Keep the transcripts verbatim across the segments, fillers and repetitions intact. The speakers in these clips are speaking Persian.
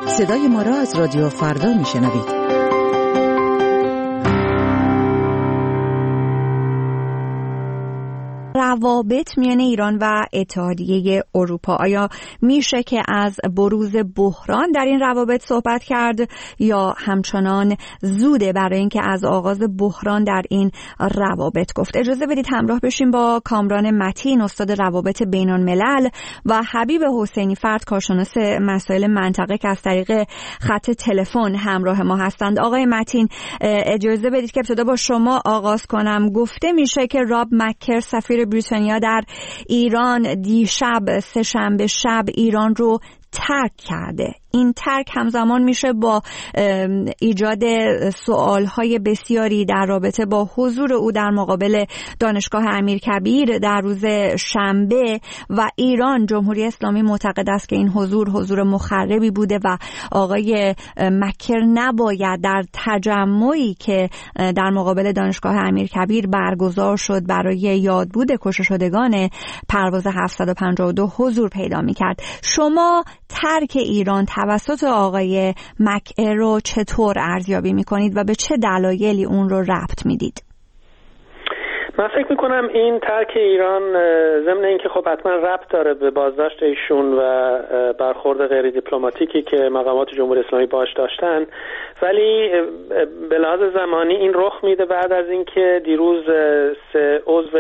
صدای ما را از رادیو فردا میشنوید. روابط میان ایران و اتحادیه اروپا، آیا میشه که از بروز بحران در این روابط صحبت کرد یا همچنان زوده برای اینکه از آغاز بحران در این روابط گفت؟ اجازه بدید همراه بشیم با کامران متین، استاد روابط بین الملل، و حبیب حسینی فرد، کارشناس مسائل منطقه که از طریق خط تلفن همراه ما هستند. آقای متین، اجازه بدید که ابتدا با شما آغاز کنم. گفته میشه که راب مکر، سفیر بریتانیا در ایران، دیشب سه شنبه شب ایران رو ترک کرده. این ترک همزمان میشه با ایجاد سوالهای بسیاری در رابطه با حضور او در مقابل دانشگاه امیرکبیر در روز شنبه و ایران. جمهوری اسلامی معتقد است که این حضور حضور مخربی بوده و آقای مکر نباید در تجمعی که در مقابل دانشگاه امیرکبیر برگزار شد برای یادبود کشته شدگان پرواز هفتصد و پنجاه و دو حضور پیدا میکرد. شما ترک ایران توسط آقای مکر رو چطور ارزیابی میکنید و به چه دلایلی اون رو ربط میدید؟ من فکر میکنم این ترک ایران ضمن اینکه خب حتما ربط داره به بازداشت ایشون و برخورد غیر دیپلماتیکی که مقامات جمهوری اسلامی باش داشتن، ولی به لحاظ زمانی این رخ میده بعد از اینکه دیروز سه عضو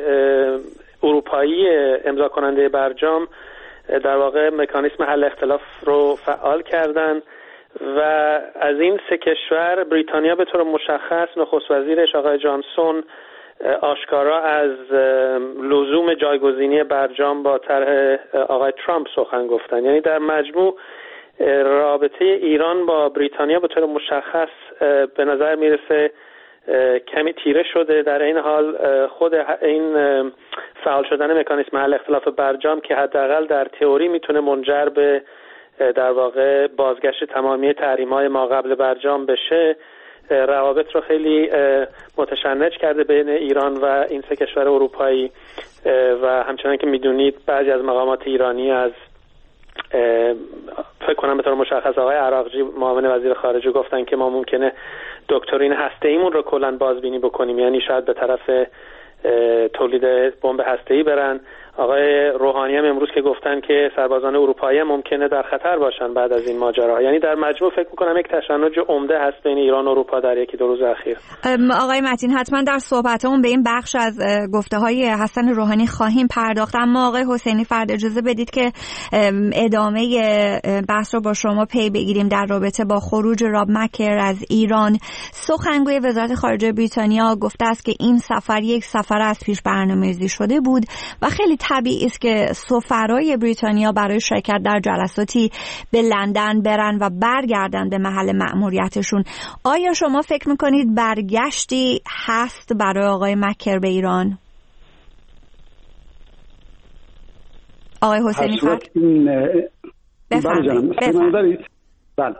اروپایی امضا کننده برجام در واقع مکانیسم حل اختلاف رو فعال کردن و از این سه کشور بریتانیا به طور مشخص نخست وزیرش آقای جانسون آشکارا از لزوم جایگزینی برجام با طرح آقای ترامپ سخن گفتن. یعنی در مجموع رابطه ایران با بریتانیا به طور مشخص به نظر میرسه کمی تیره شده. در این حال خود این فعال شدن مکانیسم حل اختلاف برجام که حداقل در تئوری میتونه منجر به در واقع بازگشت تمامی تحریم‌های ما قبل برجام بشه، روابط رو خیلی متشنج کرده بین ایران و این سه کشور اروپایی و همچنان که میدونید بعضی از مقامات ایرانی از فکر کنم به طور مشخص آقای عراقچی معاون وزیر خارجه گفتن که ما ممکنه دکترین هسته‌ایمون رو کلاً بازبینی بکنیم، یعنی شاید به طرف تولید بمب هسته‌ای برن. آقای روحانی هم امروز که گفتن که سربازان اروپایی ممکنه در خطر باشن بعد از این ماجرا. یعنی در مجموع فکر می‌کنم یک تشنج عمده هست بین ایران و اروپا در یکی دو روز اخیر. آقای متین، حتما در صحبتمون به این بخش از گفته‌های حسن روحانی خواهیم پرداخت، اما آقای حسینی فرد اجازه بدید که ادامه بحث رو با شما پی بگیریم در رابطه با خروج راب مکر از ایران. سخنگوی وزارت خارجه بریتانیا گفته است که این سفر یک سفر از پیش برنامه‌ریزی شده بود و خیلی طبیعی است که سفرای بریتانیا برای شرکت در جلساتی به لندن برن و برگردن به محل مأموریتشون. آیا شما فکر میکنید برگشتی هست برای آقای مکر به ایران؟ آقای حسینی فرد بفرمایید. بله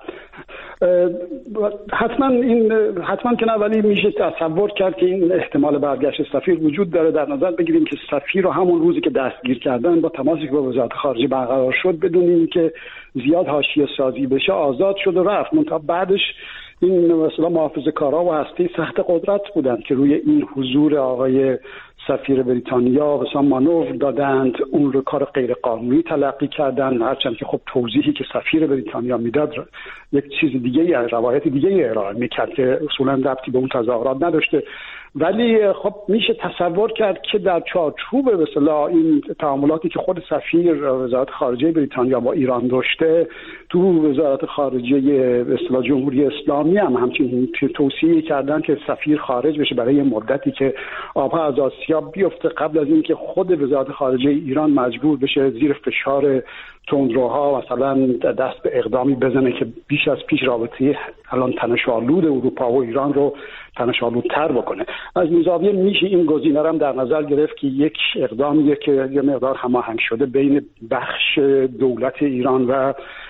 حتما این حتما که نه، ولی میشه تصور کرد که این احتمال برگشت سفیر وجود داره. در نظر بگیریم که سفیر رو همون روزی که دستگیر کردن با تماسی که با وزارت خارجه برقرار شد بدون اینکه زیاد حاشیه سازی بشه آزاد شد و رفت. منتها بعدش این مثلا محافظه‌کارا و هسته سخت قدرت بودند که روی این حضور آقای سفیر بریتانیا مثلا مانور دادند، اون رو کار غیر قانونی تلقی کردن، هرچند که خب توضیحی که سفیر بریتانیا میداد یک چیز دیگه، روایت دیگه ارائه میکرد که اصولا ربطی به اون تظاهرات نداشته. ولی خب میشه تصور کرد که در چارچوب به اصطلاح این تعاملاتی که خود سفیر وزارت خارجه بریتانیا با ایران داشته، تو وزارت خارجه به اصطلاح جمهوری اسلامی هم همچنین توصیه کردن که سفیر خارج بشه برای مدتی که آبها از آسیاب بیفته، قبل از اینکه خود وزارت خارجه ایران مجبور بشه زیر فشار تندروها مثلا دست به اقدامی بزنه که بیش از پیش رابطه الان تنش‌آلود اروپا و ایران رو تنش‌آلودتر بکنه. از این زاویه میشه این گزینه رو هم در نظر گرفت که یک اقدامیه که یه مقدار هماهنگ شده بین بخش دولت ایران و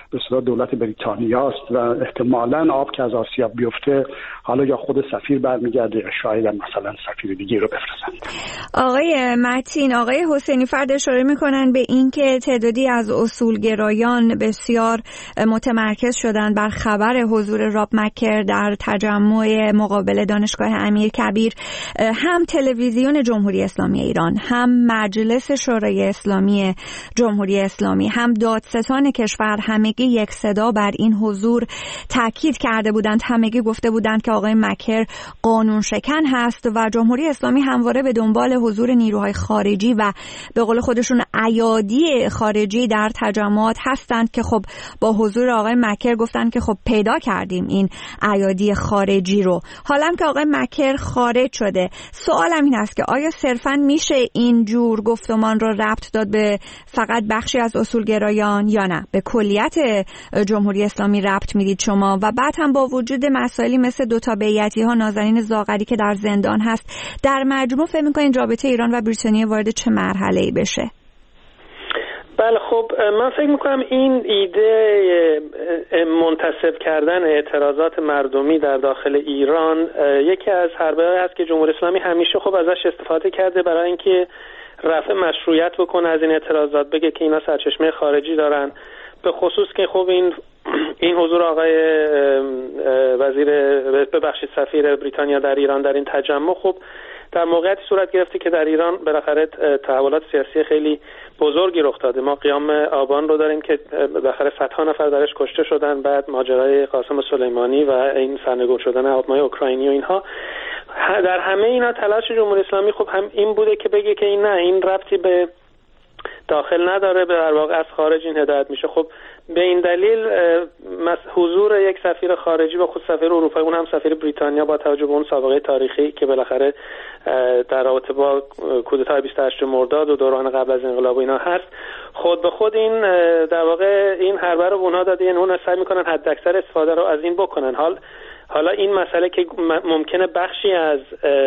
به اصطلاح دولت بریتانیا است و احتمالاً آب که از آسیا بیفته حالا یا خود سفیر برمیگرده یا شاید مثلا سفیر دیگه رو بفرستند. آقای متین، آقای حسینی فرد اشاره میکنن به اینکه تعدادی از اصولگرایان بسیار متمرکز شدن بر خبر حضور راب مکر در تجمع مقابل دانشگاه امیرکبیر. هم تلویزیون جمهوری اسلامی ایران، هم مجلس شورای اسلامی جمهوری اسلامی، هم دادستان کشور همگی یک صدا بر این حضور تاکید کرده بودند. همگی گفته بودند که آقای مکر قانون شکن هست و جمهوری اسلامی همواره به دنبال حضور نیروهای خارجی و به قول خودشون ایادی خارجی در تجمعات هستند که خب با حضور آقای مکر گفتن که خب پیدا کردیم این ایادی خارجی رو. حالا که آقای مکر خارج شده، سوالم این است که آیا صرفاً میشه این جور گفتمان رو ربط داد به فقط بخشی از اصولگرایان یا نه به کلیت جمهوری اسلامی ربط میدید شما؟ و بعد هم با وجود مسائلی مثل دوتا بیعتی ها، نازنین زاغری که در زندان هست، در مجموع فکر می‌کنین رابطه ایران و بریتانیا وارد چه مرحله‌ای بشه؟ بله خب من فکر میکنم این ایده منتسب کردن اعتراضات مردمی در داخل ایران یکی از حربه‌هایی هست که جمهوری اسلامی همیشه خب ازش استفاده کرده برای اینکه رفع مشروعیت بکنه از این اعتراضات، بگه که اینا سرچشمه خارجی دارن. به خصوص که خب این این حضور آقای وزیر ببخشید سفیر بریتانیا در ایران در این تجمع خب در موقعیتی صورت گرفته که در ایران بالاخره تحولات سیاسی خیلی بزرگی رخ داده. ما قیام آبان رو داریم که بالاخره صدها نفر درش کشته شدن، بعد ماجرای قاسم سلیمانی و این سرنگون شدن هواپیمای اوکراینی و اینها. در همه اینا تلاش جمهوری اسلامی خب هم این بوده که بگه که این نه، این ربطی به داخل نداره، به در واقع از خارج این هدایت میشه. خب به این دلیل حضور یک سفیر خارجی و خود سفیر اروپایی، اون هم سفیر بریتانیا، با توجه به اون سابقه تاریخی که بالاخره در رابطه با کودتای بیست و هشتم مرداد و دوران قبل از انقلاب و اینا هست، خود به خود این در واقع این حربه رو به اونها داده، یعنی اونها سعی میکنن حداکثر استفاده رو از این بکنن. حال حالا این مسئله که ممکنه بخشی از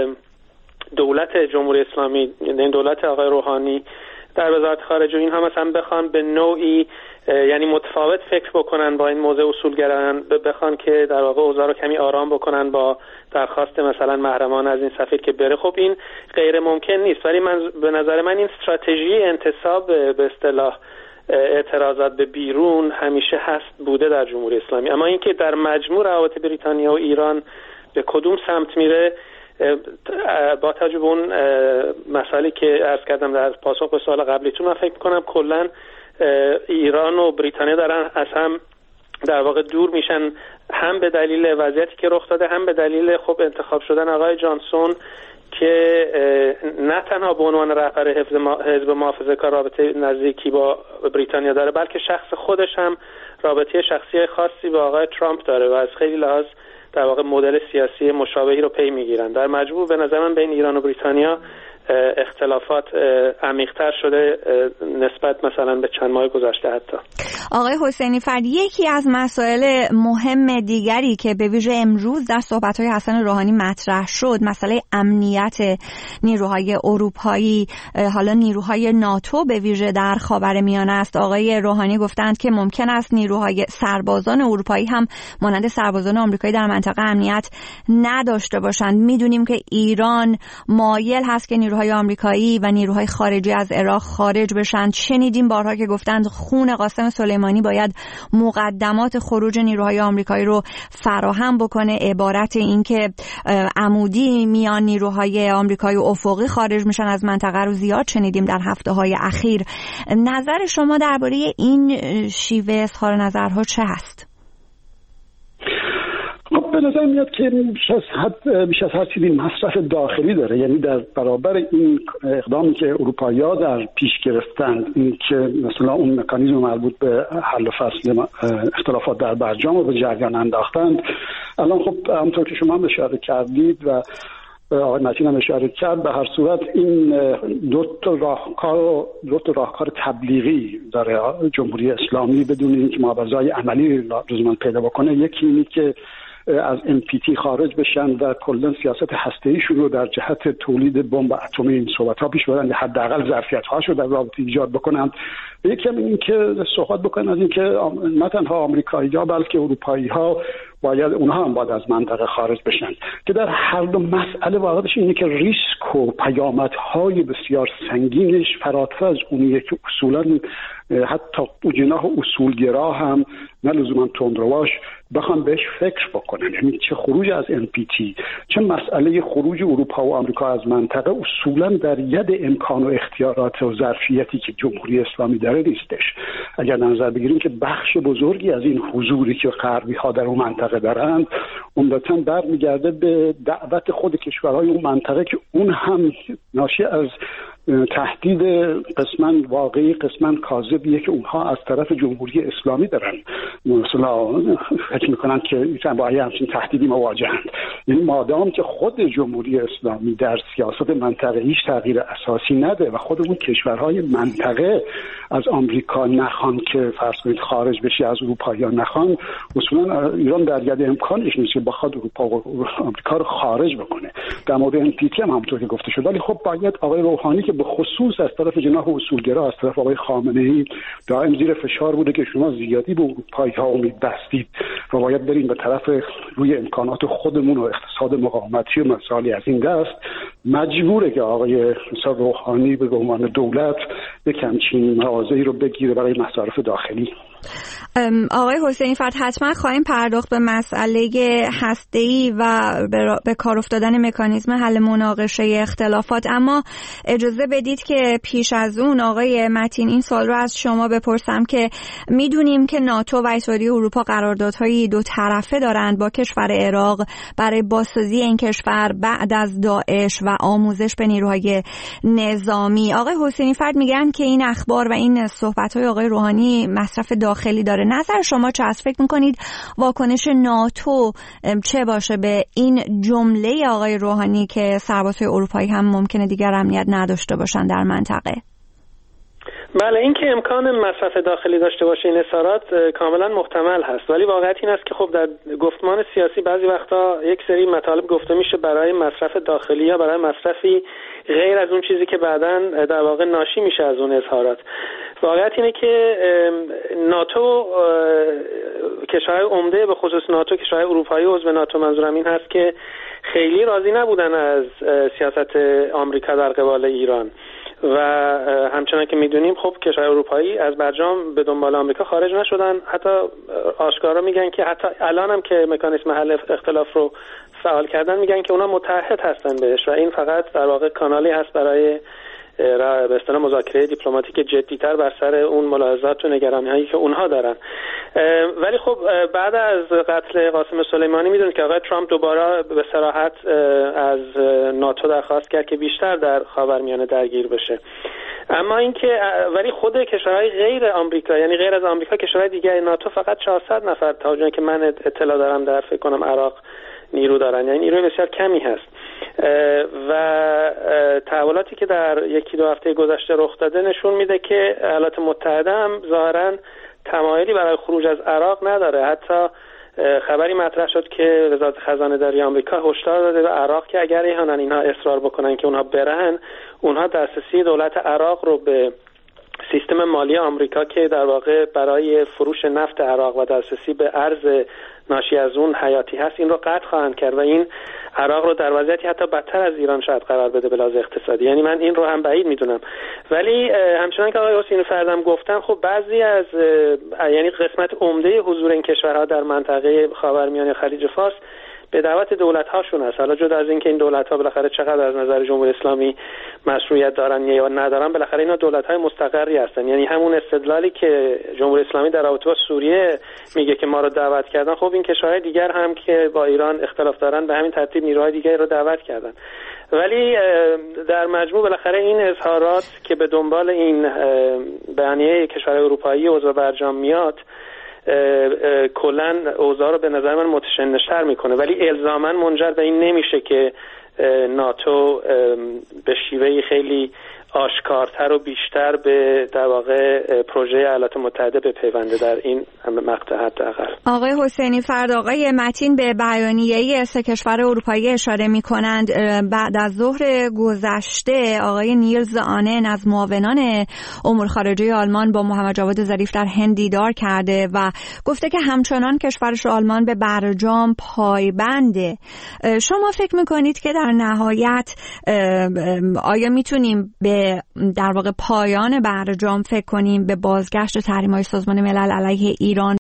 دولت جمهوری اسلامی، یعنی دولت آقای روحانی در وزارت خارجه و اینها مثلا بخوان به نوعی یعنی متفاوت فکر بکنن با این موضوع اصولگرایان، بخوان که در واقع اوضاع رو کمی آرام بکنن با درخواست مثلا محرمان از این سفیر که بره، خب این غیر ممکن نیست. ولی من به نظر من این استراتژی انتصاب به اصطلاح اعتراضات به بیرون همیشه هست بوده در جمهوری اسلامی. اما اینکه در مجموع روابط بریتانیا و ایران به کدوم سمت میره، با توجه به اون مسائلی که عرض کردم در پاسخ به سوال قبلیتون، من فکر می‌کنم کلاً ایران و بریتانیا دارن از هم در واقع دور میشن، هم به دلیل وضعیتی که رخ داده، هم به دلیل خب انتخاب شدن آقای جانسون که نه تنها به عنوان رهبر حزب محافظه‌کار رابطه نزدیکی با بریتانیا داره، بلکه شخص خودش هم رابطه شخصی خاصی با آقای ترامپ داره و از خیلی لحاظ در واقع مدل سیاسی مشابهی رو پی میگیرن. در مجموع به نظر من بین ایران و بریتانیا اختلافات عمیق‌تر شده نسبت مثلا به چند ماه گذشته. حتی آقای حسینی فرد، یکی از مسائل مهم دیگری که به ویژه امروز در صحبت‌های حسن روحانی مطرح شد، مسئله امنیت نیروهای اروپایی، حالا نیروهای ناتو به ویژه در خاورمیانه است. آقای روحانی گفتند که ممکن است نیروهای سربازان اروپایی هم مانند سربازان آمریکایی در منطقه امنیت نداشته باشند. می‌دونیم که ایران مایل هست که نیروهای آمریکایی و نیروهای خارجی از عراق خارج بشن. شنیدیم بارها که گفتند خون قاسم سلیمانی باید مقدمات خروج نیروهای آمریکایی رو فراهم بکنه. عبارت این که عمودی میان نیروهای آمریکایی و افقی خارج میشن از منطقه رو زیاد شنیدیم در هفته‌های اخیر. نظر شما درباره این شیوه اظهار نظرها چه هست؟ خب به نظر میاد که بیش از حد بیش از هر چیزی مصرف داخلی داره، یعنی در برابر این اقدامی که اروپایی‌ها در پیش گرفتند، این که مثلا اون مکانیزم مربوط به حل و فصل اختلافات در برجام رو به جریان انداختند، الان خب همونطور که شما هم اشاره کردید و آقای متین هم اشاره کرد، به هر صورت این دو تا راهکار دو تا راهکار تبلیغی داره جمهوری اسلامی بدون اینکه مبارزه‌های عملی لزوما پیدا بکنه. یکی اینی که از ام پی تی خارج بشن و کلا سیاست هسته‌ایشون رو در جهت تولید بمب اتمی این صحبت‌ها پیش ببرن، حداقل ظرفیت‌هاش رو در رابطه ایجاد بکنن. یکی هم این که صحبت بکنن از این که نه تنها آمریکایی‌ها بلکه اروپایی‌ها باید اونها هم باید از منطقه خارج بشن، که در هر دو مسئله واقعش اینه که ریسک و پیامدهای بسیار سنگینش فراتر از اونیه که اصولا حتی جناح اصولگرا هم نه لزوما تندرواش بخوام بهش فکر بکنن. یعنی چه خروج از ان پی تی، چه مسئله خروج اروپا و آمریکا از منطقه اصولا در ید امکان و اختیارات و ظرفیتی که جمهوری اسلامی داره نیستش. اگر نظر بگیریم که بخش بزرگی از این حضوری که غربی ها در اون منطقه دارند عمدتاً برمیگرده به دعوت خود کشورهای اون منطقه که اون هم ناشی از تهدید قسماً واقعی قسماً کاذبیه که اونها از طرف جمهوری اسلامی دارن مثلا فکر میکنن که با همچین تهدیدی مواجهند. یعنی مادام که خود جمهوری اسلامی در سیاست منطقه هیچ تغییر اساسی نده و خود اون کشورهای منطقه از آمریکا نخوان که فرض کنید خارج بشی، از اروپا یا نخوان، اصولا ایران در ید امکانش نیست که بخواد اروپا و آمریکا رو خارج بکنه. در مورد ان پی تی هم همونطور که گفته شد، ولی خب باید آقای روحانی که به خصوص از طرف جناح اصولگرا از طرف آقای خامنه‌ای دائم زیر فشار بوده که شما زیادی به اروپایی‌ها امید بستید و باید بریم به طرف روی امکانات خودمون و اقتصاد مقاومتی و مسائلی از این دست، مجبوره که آقای روحانی به عنوان دولت یک همچین مواضعی رو بگیره برای مصارف داخلی. آقای حسینی فرد، حتما خواهیم پرداخت به مسئله هسته‌ای و به کار افتادن مکانیزم حل مناقشه اختلافات، اما اجازه بدید که پیش از اون آقای متین این سوال رو از شما بپرسم که میدونیم که ناتو و اتحادیه اروپا قراردادهای دو طرفه دارند با کشور عراق برای بازسازی این کشور بعد از داعش و آموزش به نیروهای نظامی. آقای حسینی فرد میگن که این اخبار و این صحبت‌های آقای روحانی مصرف داخلی داره. نظر شما چه است؟ فکر میکنید واکنش ناتو چه باشه به این جمله آقای روحانی که سربازهای اروپایی هم ممکنه دیگر امنیت نداشته باشن در منطقه؟ بله، این که امکان مصرف داخلی داشته باشه این اظهارات کاملا محتمل هست، ولی واقعیت این است که خب در گفتمان سیاسی بعضی وقتا یک سری مطالب گفته میشه برای مصرف داخلی یا برای مصرفی غیر از اون چیزی که بعداً در واقع ناشی میشه از اون اظهارات. واقعیت اینه که ناتو، کشورهای عمده به خصوص ناتو، کشورهای اروپایی عضو ناتو، منظورم این هست که خیلی راضی نبودن از سیاست آمریکا در قبال ایران و همچنان که میدونیم خب کشورهای اروپایی از برجام به دنبال آمریکا خارج نشدن. حتی آشکارا میگن که حتی الان هم که مکانیزم حل اختلاف رو فعال کردن میگن که اونا متحد هستن بهش و این فقط در واقع کانالی هست برای به اصطلاح مذاکره دیپلماتیک جدی‌تر بر سر اون ملاحظات و نگرانی‌هایی که اونها دارن. ولی خب بعد از قتل قاسم سلیمانی میدونید که آقای ترامپ دوباره به صراحت از ناتو درخواست کرد که بیشتر در خاورمیانه درگیر بشه. اما اینکه ولی خود کشورهای غیر آمریکا، یعنی غیر از آمریکا، کشورهای دیگه ناتو فقط چهارصد نفر تا اونجایی که من اطلاع دارم در فکر کنم عراق نیرو دارن، یعنی نیروی بسیار کمی هست و تحولاتی که در یکی دو هفته گذشته رخ داده نشون میده که ایالات متحده هم ظاهراً تمایلی برای خروج از عراق نداره. حتی خبری مطرح شد که وزارت خزانه داری آمریکا هشدار داده به عراق که اگر ایهانن اینها اصرار بکنن که اونها برن، اونها دسترسی دولت عراق رو به سیستم مالی آمریکا که در واقع برای فروش نفت عراق و دسترسی به ارز ناشی از اون حیاتی هست، این رو قطع خواهند کرد و این عراق رو در وضعیتی حتی بدتر از ایران شاید قرار بده به لحاظ اقتصادی. یعنی من این رو هم بعید میدونم. ولی همچنان که آقای حسین فردم گفتن، خب بعضی از یعنی قسمت عمده حضور این کشورها در منطقه خاورمیانه خلیج فارس به دعوت دولت‌هاشون هست. حالا جدا از اینکه این دولت‌ها بالاخره چقدر از نظر جمهوری اسلامی مشروعیت دارن یا ندارن، بالاخره اینا دولت‌های مستقری هستن. یعنی همون استدلالی که جمهوری اسلامی در رابطه با سوریه میگه که ما رو دعوت کردن، خب این کشورهای دیگر هم که با ایران اختلاف دارن به همین ترتیب نیروهای دیگری رو دعوت کردن. ولی در مجموع بالاخره این اظهارات که به دنبال این بیانیه کشورهای اروپایی عضو برجام میاد کلاً اوضاع رو به نظر من متشنج‌تر میکنه، ولی الزاماً منجر به این نمیشه که ناتو به شیوهی خیلی آشکارتر و بیشتر به در واقع پروژه ایالات متحده بپیونده در این مقطع حداقل. آقای حسینی فرد، آقای متین به بیانیه‌ای سه کشور اروپایی اشاره می‌کنند. بعد از ظهر گذشته آقای نیلز آنن از معاونان امور خارجه آلمان با محمد جواد ظریف در هند دیدار کرده و گفته که همچنان کشورش آلمان به برجام پایبنده. شما فکر می‌کنید که در نهایت آیا می‌تونیم به در واقع پایان برجام فکر کنیم، به بازگشت تحریم‌های سازمان ملل علیه ایران